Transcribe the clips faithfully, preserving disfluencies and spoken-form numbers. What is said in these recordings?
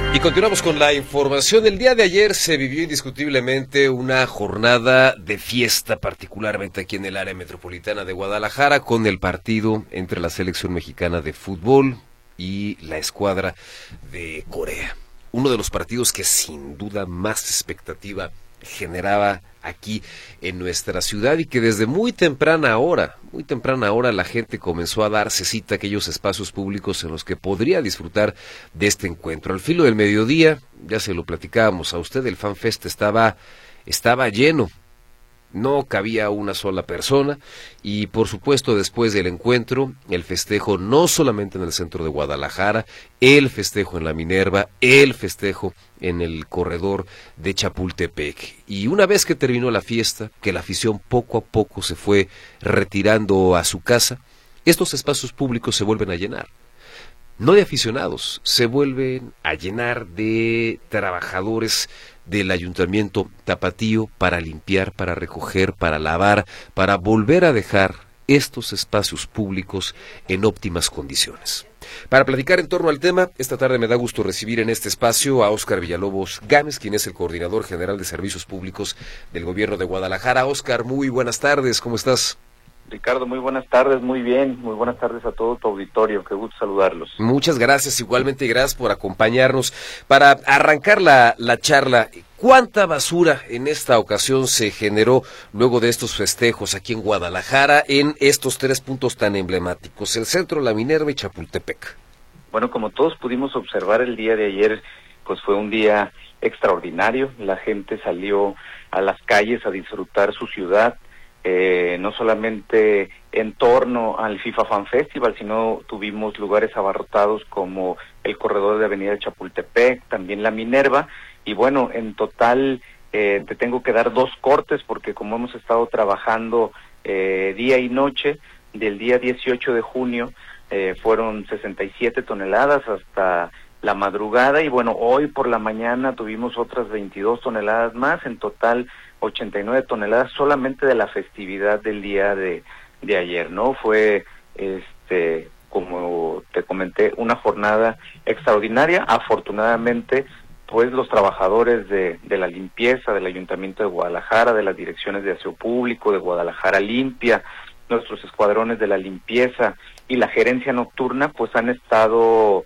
Y continuamos con la información. El día de ayer se vivió indiscutiblemente una jornada de fiesta, particularmente aquí en el área metropolitana de Guadalajara, con el partido entre la selección mexicana de fútbol y la escuadra de Corea. Uno de los partidos que sin duda más expectativa generaba aquí en nuestra ciudad y que desde muy temprana hora, muy temprana hora la gente comenzó a darse cita a aquellos espacios públicos en los que podría disfrutar de este encuentro. Al filo del mediodía, ya se lo platicábamos a usted, el FanFest estaba, estaba lleno. No cabía una sola persona y por supuesto después del encuentro, el festejo no solamente en el centro de Guadalajara, el festejo en la Minerva, el festejo en el corredor de Chapultepec. Y una vez que terminó la fiesta, que la afición poco a poco se fue retirando a su casa, estos espacios públicos se vuelven a llenar. No de aficionados, se vuelven a llenar de trabajadores del Ayuntamiento Tapatío para limpiar, para recoger, para lavar, para volver a dejar estos espacios públicos en óptimas condiciones. Para platicar en torno al tema, esta tarde me da gusto recibir en este espacio a Óscar Villalobos Gámez, quien es el Coordinador General de Servicios Públicos del Gobierno de Guadalajara. Óscar, muy buenas tardes, ¿cómo estás? Ricardo, muy buenas tardes, muy bien, muy buenas tardes a todo tu auditorio, qué gusto saludarlos. Muchas gracias, igualmente gracias por acompañarnos. Para arrancar la, la charla, ¿cuánta basura en esta ocasión se generó luego de estos festejos aquí en Guadalajara en estos tres puntos tan emblemáticos, el centro, la Minerva y Chapultepec? Bueno, como todos pudimos observar el día de ayer, pues fue un día extraordinario, la gente salió a las calles a disfrutar su ciudad. Eh, no solamente en torno al FIFA Fan Festival, sino tuvimos lugares abarrotados como el corredor de Avenida de Chapultepec, también la Minerva, y bueno, en total eh, te tengo que dar dos cortes porque como hemos estado trabajando eh, día y noche, del día dieciocho de junio eh, fueron sesenta y siete toneladas hasta la madrugada, y bueno, hoy por la mañana tuvimos otras veintidós toneladas más, en total ochenta y nueve toneladas solamente de la festividad del día de, de ayer, ¿no? Fue, este, como te comenté, una jornada extraordinaria. Afortunadamente, pues los trabajadores de, de la limpieza del Ayuntamiento de Guadalajara, de las direcciones de aseo público, de Guadalajara Limpia, nuestros escuadrones de la limpieza y la gerencia nocturna, pues han estado,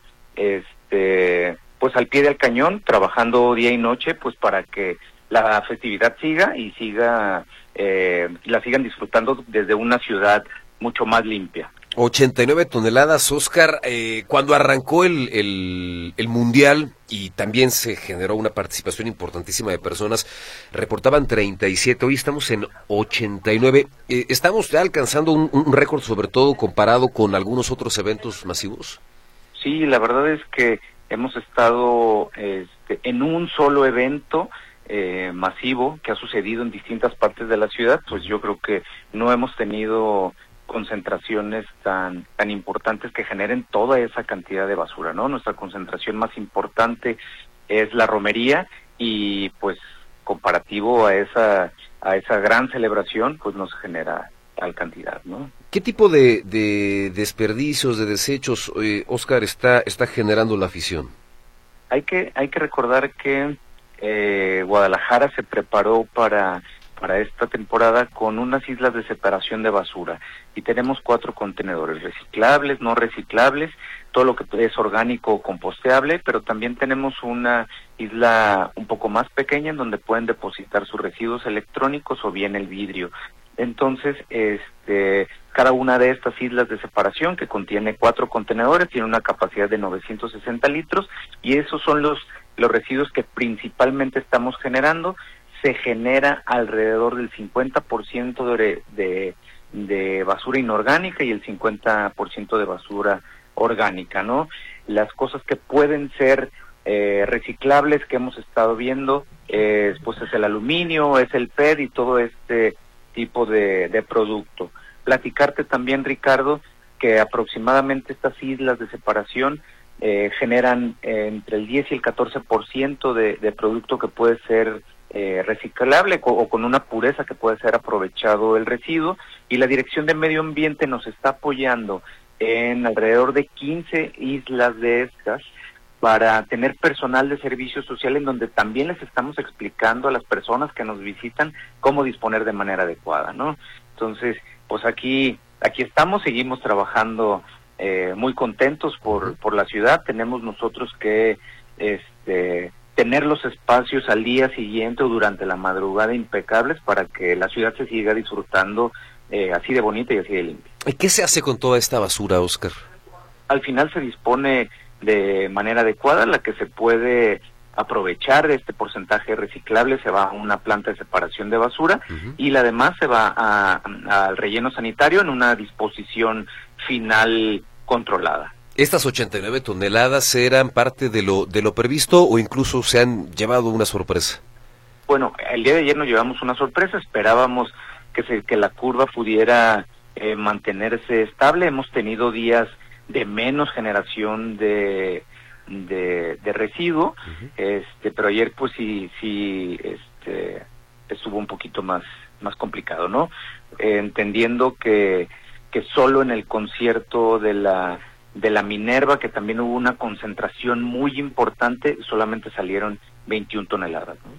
este, pues al pie del cañón, trabajando día y noche, pues para que la festividad siga y siga, eh, la sigan disfrutando desde una ciudad mucho más limpia. ochenta y nueve toneladas, Óscar. Eh, cuando arrancó el, el, el Mundial y también se generó una participación importantísima de personas, reportaban treinta y siete, hoy estamos en ochenta y nueve. Eh, ¿Estamos ya alcanzando un, un récord, sobre todo comparado con algunos otros eventos masivos? Sí, la verdad es que hemos estado este, en un solo evento Eh, masivo que ha sucedido en distintas partes de la ciudad, pues yo creo que no hemos tenido concentraciones tan tan importantes que generen toda esa cantidad de basura, ¿no? Nuestra concentración más importante es la romería y pues comparativo a esa a esa gran celebración, pues nos genera tal cantidad, ¿no? ¿Qué tipo de, de desperdicios, de desechos, eh, Óscar, está está generando la afición? Hay que hay que recordar que Eh, Guadalajara se preparó para, para esta temporada con unas islas de separación de basura y tenemos cuatro contenedores reciclables, no reciclables, todo lo que es orgánico o composteable, pero también tenemos una isla un poco más pequeña en donde pueden depositar sus residuos electrónicos o bien el vidrio. Entonces, este, cada una de estas islas de separación, que contiene cuatro contenedores, tiene una capacidad de novecientos sesenta litros y esos son los los residuos que principalmente estamos generando. Se genera alrededor del cincuenta por ciento de, de, de basura inorgánica y el cincuenta por ciento de basura orgánica, ¿no? Las cosas que pueden ser eh, reciclables que hemos estado viendo, eh, pues es el aluminio, es el P E T y todo este tipo de, de producto. Platicarte también, Ricardo, que aproximadamente estas islas de separación Eh, generan eh, entre el diez y el catorce por ciento de, de producto que puede ser eh, reciclable o, o con una pureza que puede ser aprovechado el residuo, y la Dirección de Medio Ambiente nos está apoyando en alrededor de quince islas de estas para tener personal de servicio social en donde también les estamos explicando a las personas que nos visitan cómo disponer de manera adecuada, ¿no? Entonces, pues aquí aquí estamos, seguimos trabajando eh, muy contentos por por la ciudad. Tenemos nosotros que este tener los espacios al día siguiente o durante la madrugada impecables para que la ciudad se siga disfrutando eh, así de bonita y así de limpia. ¿Y qué se hace con toda esta basura, Óscar? Al final se dispone de manera adecuada, la que se puede aprovechar este porcentaje reciclable se va a una planta de separación de basura uh-huh. y la demás se va a, a, al relleno sanitario en una disposición final controlada. ¿Estas ochenta y nueve toneladas eran parte de lo de lo previsto o incluso se han llevado una sorpresa? Bueno, el día de ayer nos llevamos una sorpresa, esperábamos que se, que la curva pudiera eh, mantenerse estable. Hemos tenido días de menos generación de de, de residuo, uh-huh. este, pero ayer pues sí sí este estuvo un poquito más más complicado, ¿no? Eh, entendiendo que que solo en el concierto de la de la Minerva, que también hubo una concentración muy importante, solamente salieron veintiuna toneladas, ¿no?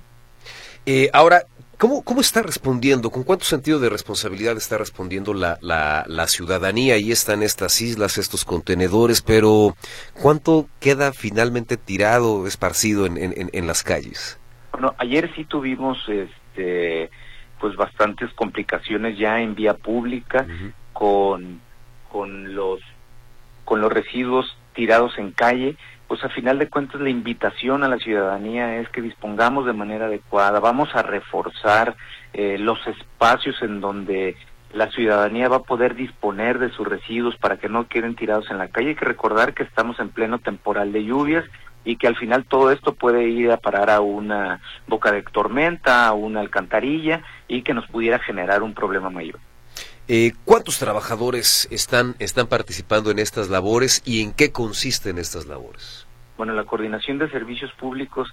Eh, ahora, ¿cómo, ¿cómo está respondiendo? ¿Con cuánto sentido de responsabilidad está respondiendo la, la, la ciudadanía? Ahí están estas islas, estos contenedores, pero ¿cuánto queda finalmente tirado, esparcido en, en, en las calles? Bueno, ayer sí tuvimos este, pues bastantes complicaciones ya en vía pública, uh-huh. con, con los con los residuos tirados en calle. Pues a final de cuentas la invitación a la ciudadanía es que dispongamos de manera adecuada. Vamos a reforzar eh, los espacios en donde la ciudadanía va a poder disponer de sus residuos para que no queden tirados en la calle. Hay que recordar que estamos en pleno temporal de lluvias y que al final todo esto puede ir a parar a una boca de tormenta, a una alcantarilla y que nos pudiera generar un problema mayor. Eh, ¿Cuántos trabajadores están están participando en estas labores y en qué consisten estas labores? Bueno, la coordinación de servicios públicos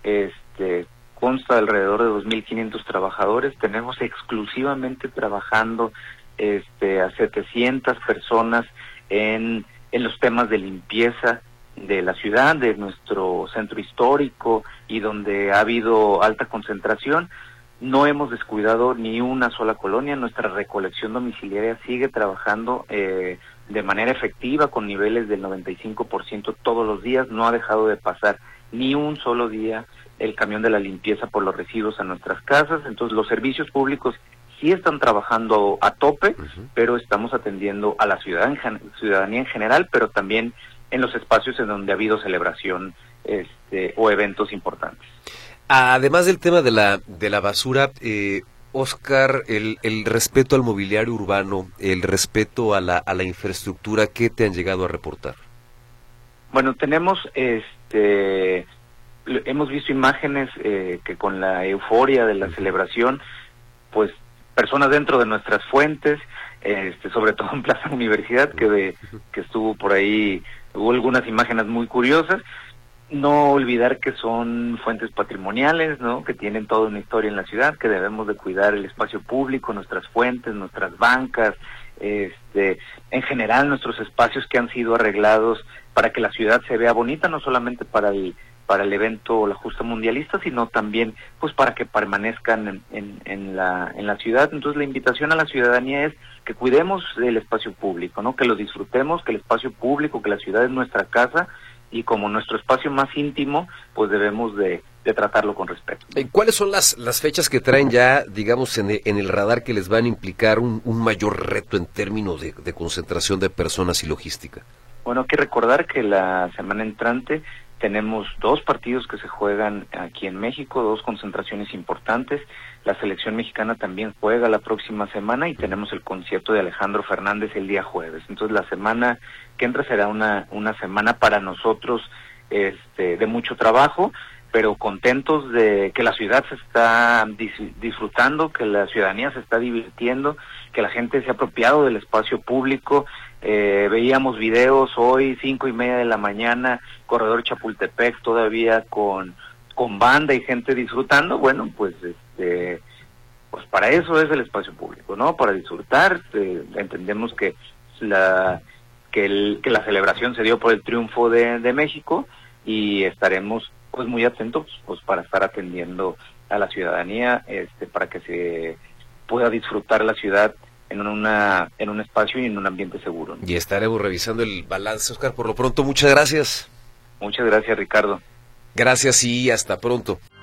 este, consta de alrededor de dos mil quinientos trabajadores. Tenemos exclusivamente trabajando este, a setecientas personas en, en los temas de limpieza de la ciudad, de nuestro centro histórico y donde ha habido alta concentración. No hemos descuidado ni una sola colonia. Nuestra recolección domiciliaria sigue trabajando eh, de manera efectiva con niveles del noventa y cinco por ciento todos los días. No ha dejado de pasar ni un solo día el camión de la limpieza por los residuos a nuestras casas. Entonces los servicios públicos sí están trabajando a tope, uh-huh. pero estamos atendiendo a la ciudadanía, ciudadanía en general, pero también en los espacios en donde ha habido celebración este, o eventos importantes. Además del tema de la de la basura, eh, Óscar, el, el respeto al mobiliario urbano, el respeto a la a la infraestructura, ¿qué te han llegado a reportar? Bueno, tenemos, este, hemos visto imágenes eh, que con la euforia de la celebración, pues personas dentro de nuestras fuentes, este, sobre todo en Plaza Universidad, que de, que estuvo por ahí, hubo algunas imágenes muy curiosas. No olvidar que son fuentes patrimoniales, ¿no? Que tienen toda una historia en la ciudad, que debemos de cuidar el espacio público, nuestras fuentes, nuestras bancas, este, en general nuestros espacios que han sido arreglados para que la ciudad se vea bonita, no solamente para el para el evento o la justa mundialista, sino también pues para que permanezcan en, en, en la en la ciudad. Entonces la invitación a la ciudadanía es que cuidemos el espacio público, ¿no? Que lo disfrutemos, que el espacio público, que la ciudad es nuestra casa, y como nuestro espacio más íntimo, pues debemos de, de tratarlo con respeto. ¿Cuáles son las, las fechas que traen ya, digamos, en el, en el radar que les van a implicar un, un mayor reto en términos de, de concentración de personas y logística? Bueno, hay que recordar que la semana entrante tenemos dos partidos que se juegan aquí en México, dos concentraciones importantes. La selección mexicana también juega la próxima semana y tenemos el concierto de Alejandro Fernández el día jueves. Entonces la semana que entra será una una semana para nosotros este, de mucho trabajo, pero contentos de que la ciudad se está dis- disfrutando, que la ciudadanía se está divirtiendo, que la gente se ha apropiado del espacio público. Eh, veíamos videos hoy, cinco y media de la mañana, Corredor Chapultepec todavía con con banda y gente disfrutando. Bueno, pues este pues para eso es el espacio público, ¿no? Para disfrutar. Eh, entendemos que la que, el, que la celebración se dio por el triunfo de, de México, y estaremos pues muy atentos pues para estar atendiendo a la ciudadanía, este, para que se pueda disfrutar la ciudad en una en un espacio y en un ambiente seguro, ¿no? Y estaremos revisando el balance, Oscar. Por lo pronto, muchas gracias. Muchas gracias, Ricardo. Gracias y hasta pronto.